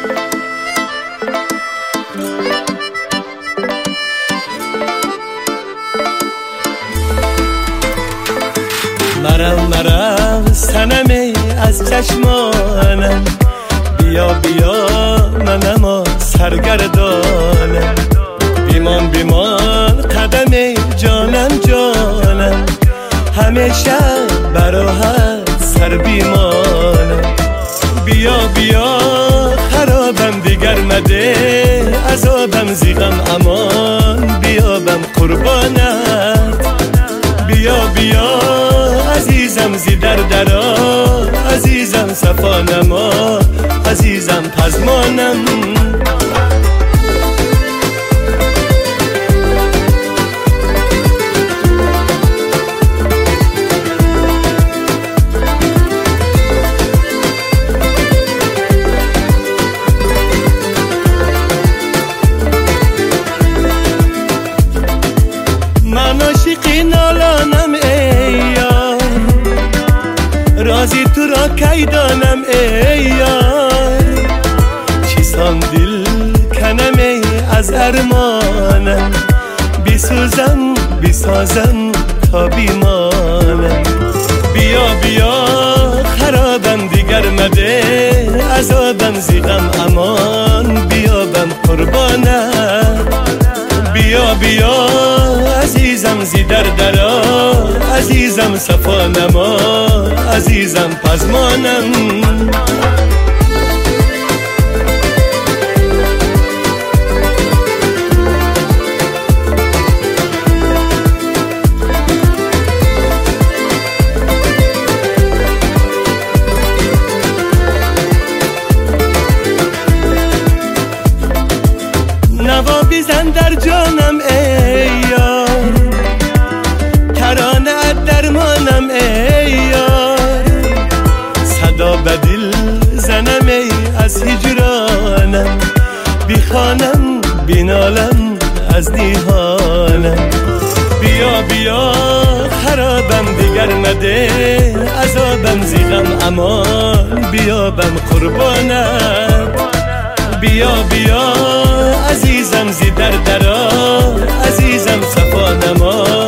مرم صنمی از چشمانم، بیا بیا منم سرگردانم، بیمان بیمان قدم جانم جانم، همیشه براحت سر بیمانم. بیا بیا خرابم دیگر مده، عذابم زیغم امان، بیابم قربانت. بیا بیا عزیزم زی درا، عزیزم صفا نما، عزیزم پزمانم. من عاشقی نالانم ای یار، رازی تو را کی دانم ای یار، چیسان دل کنم ای از ارمانم، بیسوزم بیسازم تا بیمانم. بیا بیا خرابم دیگر مده، عذابم زیغم امان، بیابم قربانت. بیا بیا عزیزم زی درا، عزیزم صفا نما، عزیزم پزمانم. نوا بیزن در جانم ای یار، ترانه درمانم ای یار، صدا بدل زنم ای از هجرانم، بیخانم بینالم از نیهانم. بیا بیا خرابم دیگر مده، عذابم زیغم امان، بیابم قربانت. بیا بیا عزیزم زی درا، عزیزم صفا نما،